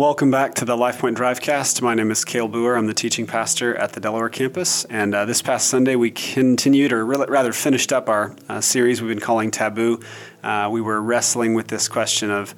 Welcome back to the LifePoint Drivecast. My name is Cale Boer. I'm the teaching pastor at the Delaware campus. And this past Sunday, we continued, or rather finished up our series we've been calling Taboo. We were wrestling with this question of,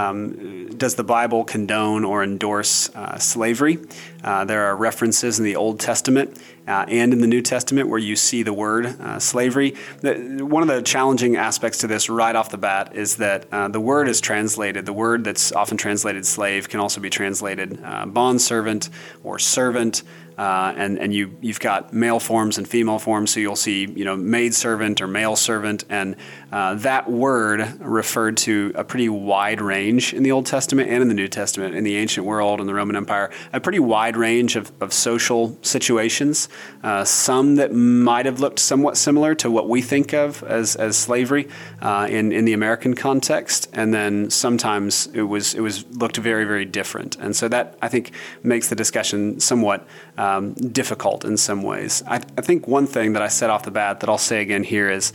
does the Bible condone or endorse slavery? There are references in the Old Testament and in the New Testament where you see the word slavery. One of the challenging aspects to this right off the bat is that the word is translated. The word that's often translated slave can also be translated bondservant or servant. And you've got male forms and female forms, so you'll see, maid servant or male servant, and that word referred to a pretty wide range in the Old Testament and in the New Testament, in the ancient world and the Roman Empire, a pretty wide range of social situations, some that might have looked somewhat similar to what we think of as slavery in the American context, and then sometimes it was looked very, very different. And so that, I think, makes the discussion somewhat difficult in some ways. I think one thing that I said off the bat that I'll say again here is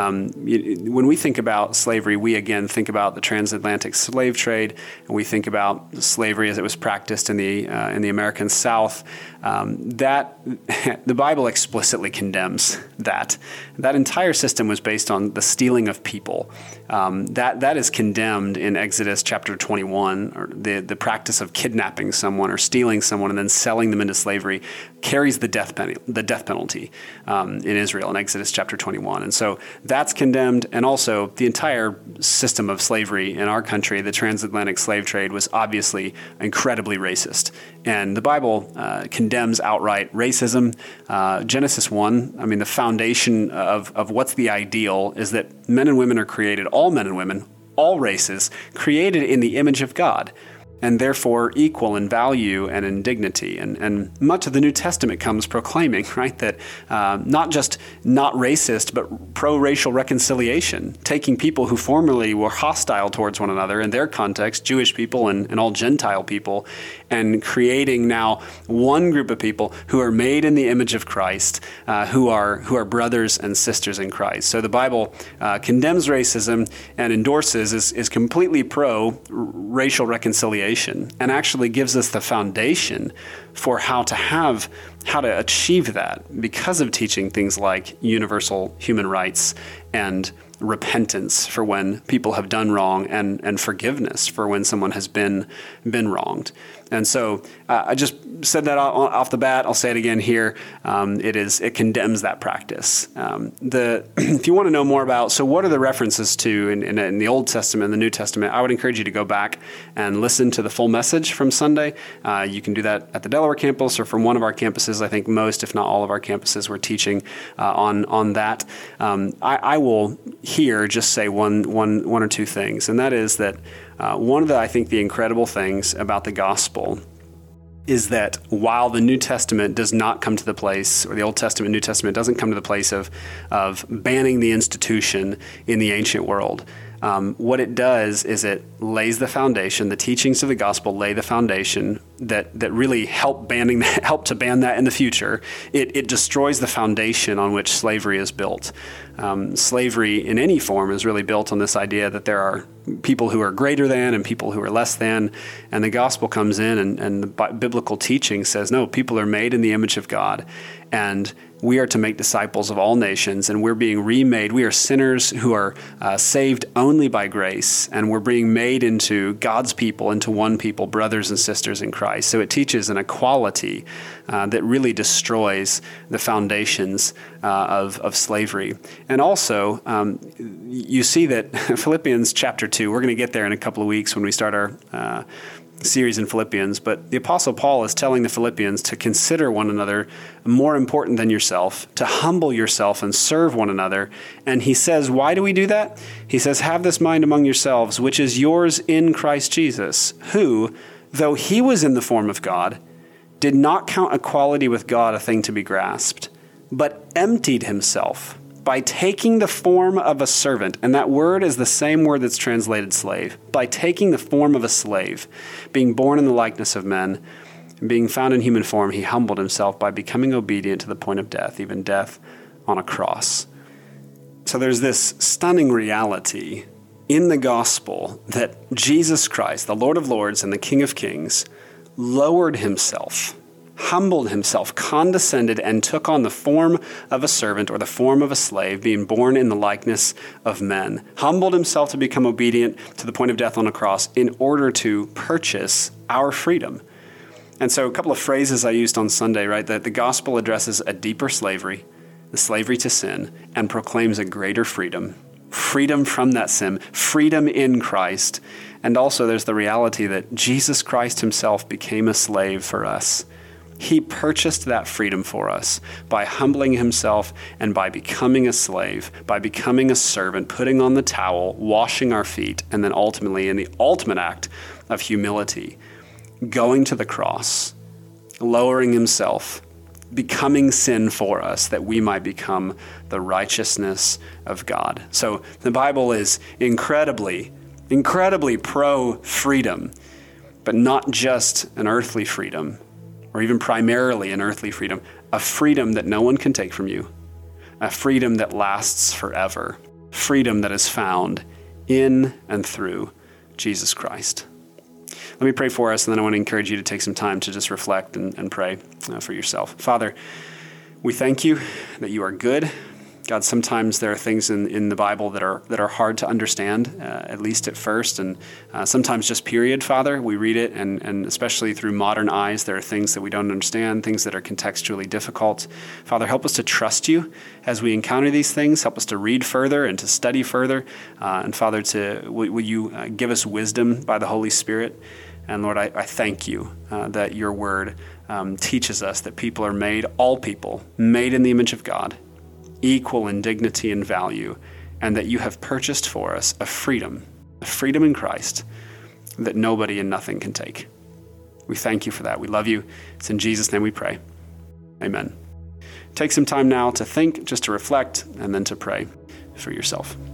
when we think about slavery, we again think about the transatlantic slave trade, and we think about slavery as it was practiced in the American South. That the Bible explicitly condemns that. That entire system was based on the stealing of people. That is condemned in Exodus chapter 21, or the practice of kidnapping someone or stealing someone and then selling them into slavery carries the death penalty in Israel in Exodus chapter 21. And so that's condemned, and also the entire system of slavery in our country, the transatlantic slave trade, was obviously incredibly racist. And the Bible condemns outright racism. Genesis 1, the foundation of what's the ideal is that men and women are created, all men and women, all races, created in the image of God, and therefore equal in value and in dignity. And much of the New Testament comes proclaiming, right, that not just not racist, but pro-racial reconciliation, taking people who formerly were hostile towards one another in their context, Jewish people and all Gentile people, and creating now one group of people who are made in the image of Christ, who are brothers and sisters in Christ. So the Bible condemns racism and endorses, is completely pro-racial reconciliation, and actually gives us the foundation for how to achieve that because of teaching things like universal human rights and repentance for when people have done wrong, and forgiveness for when someone has been wronged. And so I just said that off the bat. I'll say it again here. It condemns that practice. If you want to know more about, so what are the references to in the Old Testament and the New Testament, I would encourage you to go back and listen to the full message from Sunday. You can do that at the Delaware campus or from one of our campuses. I think most, if not all of our campuses, we're teaching on that. I will here just say one or two things, and that is that one of the incredible things about the gospel is that while the New Testament does not come to the place, or the Old Testament, New Testament doesn't come to the place of banning the institution in the ancient world, what it does is it lays the foundation. The teachings of the gospel lay the foundation that really help to ban that in the future. It destroys the foundation on which slavery is built. Slavery in any form is really built on this idea that there are people who are greater than and people who are less than, and the gospel comes in and the biblical teaching says, no, people are made in the image of God, and we are to make disciples of all nations, and we're being remade. We are sinners who are saved only by grace, and we're being made into God's people, into one people, brothers and sisters in Christ. So it teaches an equality that really destroys the foundations of slavery. And also, you see that Philippians chapter 2, we're going to get there in a couple of weeks when we start our series in Philippians, but the Apostle Paul is telling the Philippians to consider one another more important than yourself, to humble yourself and serve one another. And he says, why do we do that? He says, have this mind among yourselves, which is yours in Christ Jesus, who, though he was in the form of God, did not count equality with God a thing to be grasped, but emptied himself by taking the form of a servant, and that word is the same word that's translated slave, by taking the form of a slave, being born in the likeness of men, and being found in human form, he humbled himself by becoming obedient to the point of death, even death on a cross. So there's this stunning reality in the gospel that Jesus Christ, the Lord of Lords and the King of Kings, lowered himself, humbled himself, condescended, and took on the form of a servant or the form of a slave, being born in the likeness of men, humbled himself to become obedient to the point of death on a cross in order to purchase our freedom. And so a couple of phrases I used on Sunday, right? That the gospel addresses a deeper slavery, the slavery to sin, and proclaims a greater freedom. Freedom from that sin, freedom in Christ. And also there's the reality that Jesus Christ himself became a slave for us. He purchased that freedom for us by humbling himself and by becoming a slave, by becoming a servant, putting on the towel, washing our feet, and then ultimately in the ultimate act of humility, going to the cross, lowering himself, becoming sin for us that we might become the righteousness of God. So the Bible is incredibly pro-freedom, but not just an earthly freedom, or even primarily an earthly freedom, a freedom that no one can take from you, a freedom that lasts forever, freedom that is found in and through Jesus Christ. Let me pray for us, and then I want to encourage you to take some time to just reflect and pray for yourself. Father, we thank you that you are good. God, sometimes there are things in the Bible that are hard to understand, at least at first, and sometimes just period, Father. We read it, and especially through modern eyes, there are things that we don't understand, things that are contextually difficult. Father, help us to trust you as we encounter these things. Help us to read further and to study further. And Father, will you give us wisdom by the Holy Spirit? And Lord, I thank you that your word teaches us that people are made, all people, made in the image of God, equal in dignity and value, and that you have purchased for us a freedom in Christ that nobody and nothing can take. We thank you for that. We love you. It's in Jesus' name we pray. Amen. Take some time now to think, just to reflect, and then to pray for yourself.